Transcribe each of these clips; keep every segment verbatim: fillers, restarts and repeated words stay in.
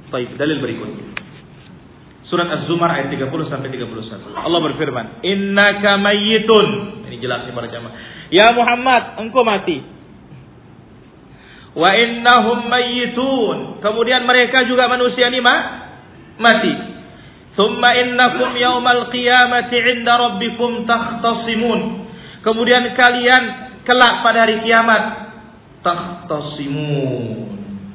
Baik, dalil berikutnya. Surat Az-Zumar ayat tiga puluh sampai tiga puluh satu. Allah berfirman, "Innaka mayyitun." Ini jelasnya para jamaah. Ya Muhammad, engkau mati. Wa innahum mayyitun. Kemudian mereka juga manusia ini ma- mati. Tsumma innakum yaumal qiyamati 'inda rabbikum takhtasimun. Kemudian kalian kelak pada hari kiamat takhtasimun.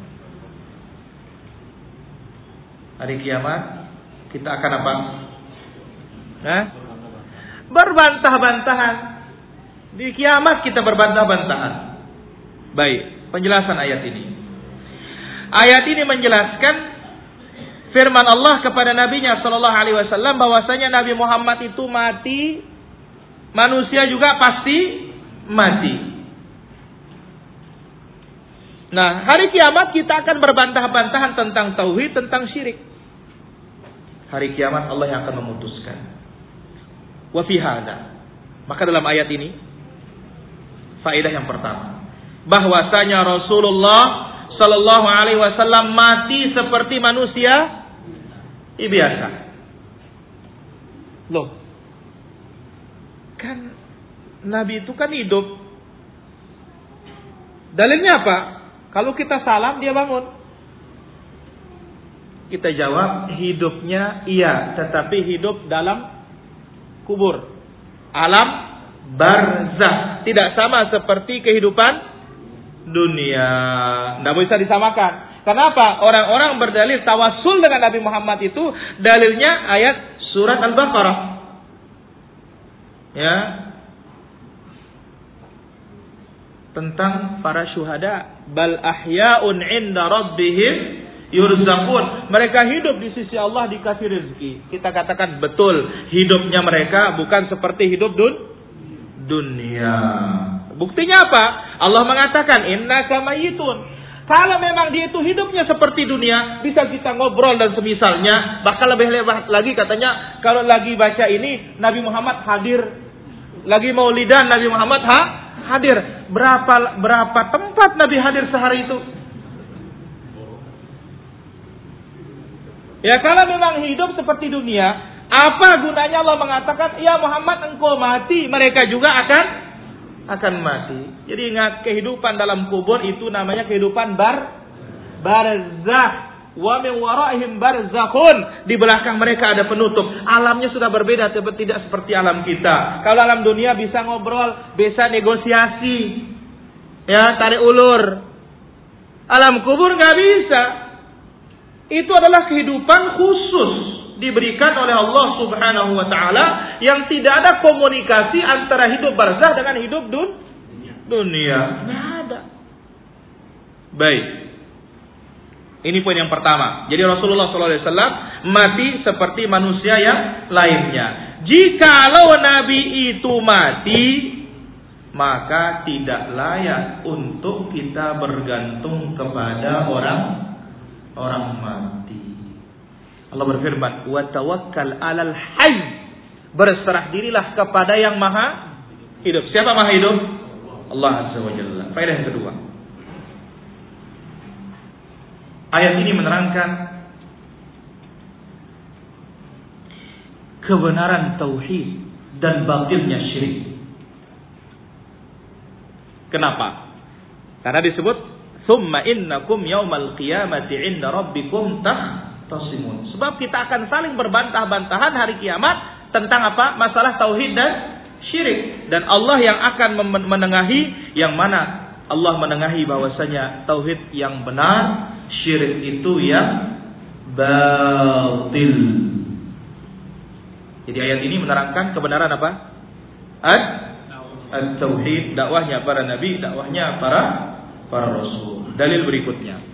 Hari kiamat kita akan apa? Nah, berbantah-bantahan. Di kiamat kita berbantah-bantahan. Baik, penjelasan ayat ini. Ayat ini menjelaskan firman Allah kepada nabinya sallallahu alaihi wasallam bahwasanya Nabi Muhammad itu mati, manusia juga pasti mati. Nah, hari kiamat kita akan berbantah-bantahan tentang tauhid, tentang syirik. Hari kiamat Allah yang akan memutuskan. Wa fi hadza. Maka dalam ayat ini faedah yang pertama, bahwasanya Rasulullah sallallahu alaihi wasallam mati seperti manusia biasa. Loh. Kan Nabi itu kan hidup. Dalilnya apa? Kalau kita salam dia bangun. Kita jawab hidupnya iya, tetapi hidup dalam kubur. Alam barzah. Tidak sama seperti kehidupan dunia. Tidak bisa disamakan. Kenapa? Orang-orang berdalil tawassul dengan Nabi Muhammad itu dalilnya ayat surat Al-Baqarah. Ya. Tentang para syuhada. Bal ahya'un 'inda rabbihim yurzaqun. Mereka hidup di sisi Allah dikasih rezeki. Kita katakan betul, hidupnya mereka bukan seperti hidup dun dunia. Buktinya apa? Allah mengatakan innaka mayyitun. Kalau memang dia itu hidupnya seperti dunia, bisa kita ngobrol dan semisalnya. Bahkan lebih lebar lagi katanya, kalau lagi baca ini Nabi Muhammad hadir, lagi maulidan Nabi Muhammad ha? hadir. Berapa berapa tempat Nabi hadir sehari itu? Ya kalau memang hidup seperti dunia, apa gunanya Allah mengatakan, ya Muhammad engkau mati, mereka juga akan akan mati. Jadi ingat, kehidupan dalam kubur itu namanya kehidupan bar barzah. Wa min waraihim barzakhun. Di belakang mereka ada penutup. Alamnya sudah berbeda, tidak seperti alam kita. Kalau alam dunia bisa ngobrol, bisa negosiasi, ya tarik ulur. Alam kubur nggak bisa. Itu adalah kehidupan khusus diberikan oleh Allah Subhanahu wa taala yang tidak ada komunikasi antara hidup barzah dengan hidup dun dunia. Tidak ada. Baik. Ini poin yang pertama. Jadi Rasulullah shallallahu alaihi wasallam mati seperti manusia yang lainnya. Jikalau Nabi itu mati, maka tidak layak untuk kita bergantung kepada orang orang mati. Allah berfirman, "Wa tawakkal 'alal hayy." Berserah dirilah kepada yang maha hidup. Siapa maha hidup? Allah Azza wa Jalla. Faedah yang kedua. Ayat ini menerangkan kebenaran tauhid dan batilnya syirik. Kenapa? Karena disebut summa innakum yaumal qiyamati 'inda rabbikum tahtasimun. Sebab kita akan saling berbantah-bantahan hari kiamat tentang apa? Masalah tauhid dan syirik. Dan Allah yang akan menengahi, yang mana Allah menengahi bahwasanya tauhid yang benar, syirik itu yang batil. Jadi ayat ini menerangkan kebenaran apa? At-tauhid, dakwahnya para nabi, dakwahnya para para rasul. Dalil berikutnya.